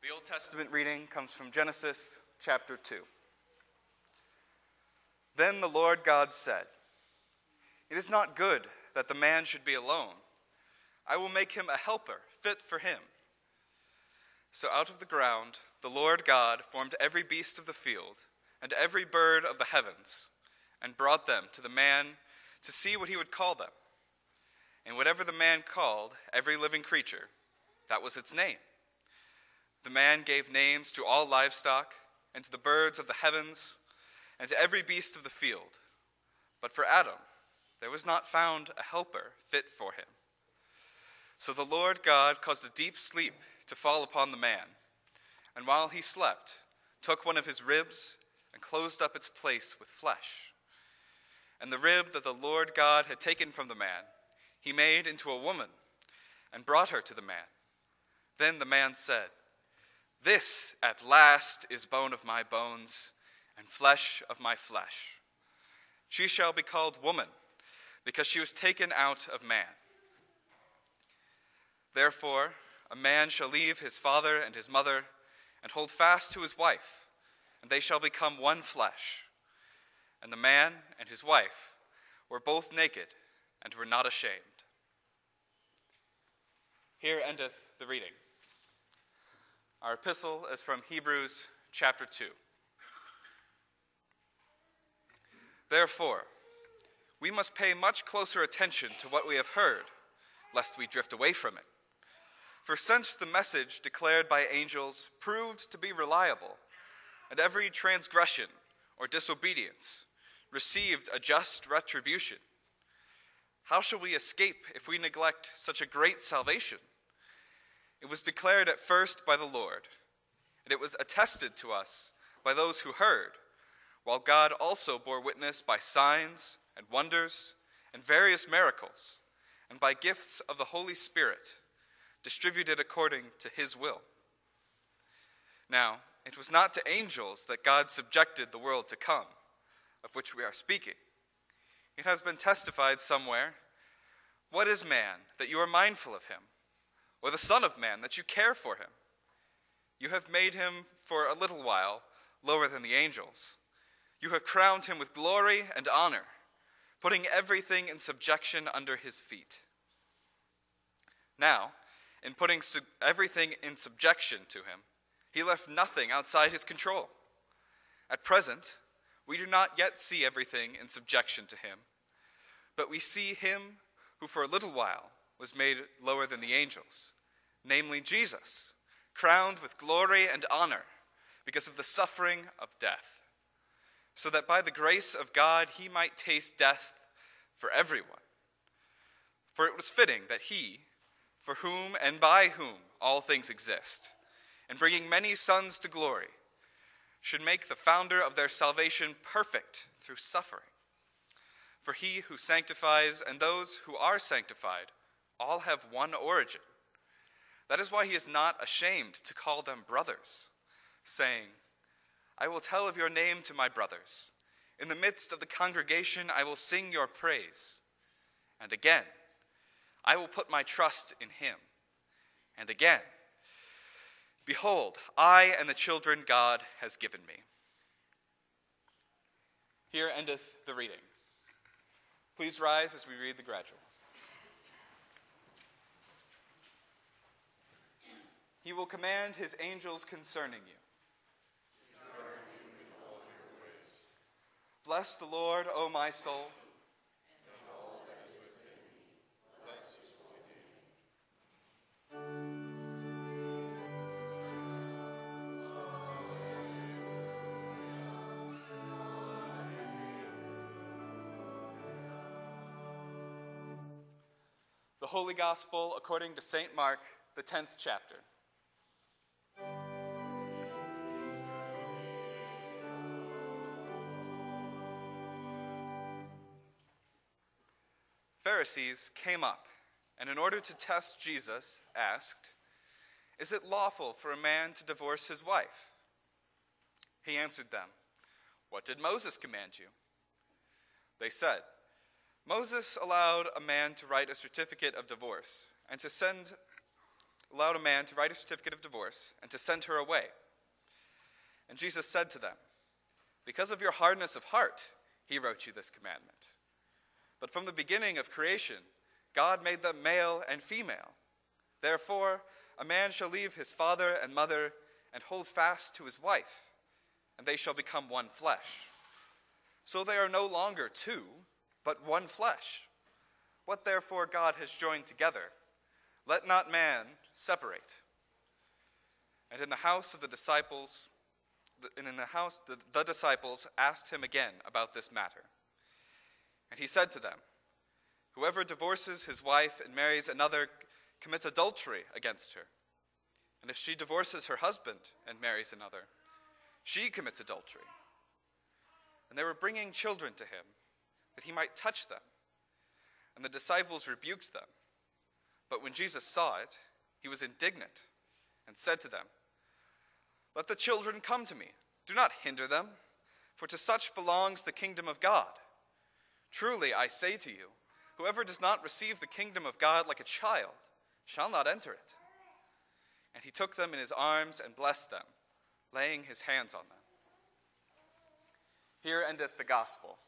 The Old Testament reading comes from Genesis chapter 2. Then the Lord God said, "It is not good that the man should be alone. I will make him a helper fit for him." So out of the ground the Lord God formed every beast of the field and every bird of the heavens, and brought them to the man to see what he would call them. And whatever the man called every living creature, that was its name. The man gave names to all livestock, and to the birds of the heavens, and to every beast of the field. But for Adam there was not found a helper fit for him. So the Lord God caused a deep sleep to fall upon the man, and while he slept, took one of his ribs and closed up its place with flesh. And the rib that the Lord God had taken from the man, he made into a woman, and brought her to the man. Then the man said, "This at last is bone of my bones and flesh of my flesh. She shall be called woman, because she was taken out of man. Therefore, a man shall leave his father and his mother and hold fast to his wife, and they shall become one flesh. And the man and his wife were both naked and were not ashamed." Here endeth the reading. Our epistle is from Hebrews chapter 2. Therefore, we must pay much closer attention to what we have heard, lest we drift away from it. For since the message declared by angels proved to be reliable, and every transgression or disobedience received a just retribution, how shall we escape if we neglect such a great salvation? It was declared at first by the Lord, and it was attested to us by those who heard, while God also bore witness by signs and wonders and various miracles, and by gifts of the Holy Spirit, distributed according to his will. Now, it was not to angels that God subjected the world to come, of which we are speaking. It has been testified somewhere, "What is man, that you are mindful of him? Or the Son of Man, that you care for him? You have made him for a little while lower than the angels. You have crowned him with glory and honor, putting everything in subjection under his feet." Now, in putting everything in subjection to him, he left nothing outside his control. At present, we do not yet see everything in subjection to him, but we see him who for a little while was made lower than the angels, namely Jesus, crowned with glory and honor because of the suffering of death, so that by the grace of God he might taste death for everyone. For it was fitting that he, for whom and by whom all things exist, and bringing many sons to glory, should make the founder of their salvation perfect through suffering. For he who sanctifies and those who are sanctified all have one origin. That is why he is not ashamed to call them brothers, saying, "I will tell of your name to my brothers. In the midst of the congregation I will sing your praise." And again, "I will put my trust in him." And again, "Behold, I and the children God has given me." Here endeth the reading. Please rise as we read the gradual. "He will command his angels concerning you." Bless the Lord, O my soul. And all that is within me, bless his holy name. The Holy Gospel according to St. Mark, the 10th chapter. Pharisees came up, and in order to test Jesus, asked, "Is it lawful for a man to divorce his wife?" He answered them, "What did Moses command you?" They said, "Moses allowed a man to write a certificate of divorce and to send allowed a man to write a certificate of divorce and to send her away. And Jesus said to them, "Because of your hardness of heart, he wrote you this commandment. But from the beginning of creation, God made them male and female. Therefore, a man shall leave his father and mother and hold fast to his wife, and they shall become one flesh. So they are no longer two, but one flesh. What therefore God has joined together, let not man separate." And in the house of the disciples, the disciples asked him again about this matter. And he said to them, "Whoever divorces his wife and marries another commits adultery against her. And if she divorces her husband and marries another, she commits adultery." And they were bringing children to him, that he might touch them. And the disciples rebuked them. But when Jesus saw it, he was indignant and said to them, "Let the children come to me. Do not hinder them, for to such belongs the kingdom of God. Truly, I say to you, whoever does not receive the kingdom of God like a child shall not enter it." And he took them in his arms and blessed them, laying his hands on them. Here endeth the gospel.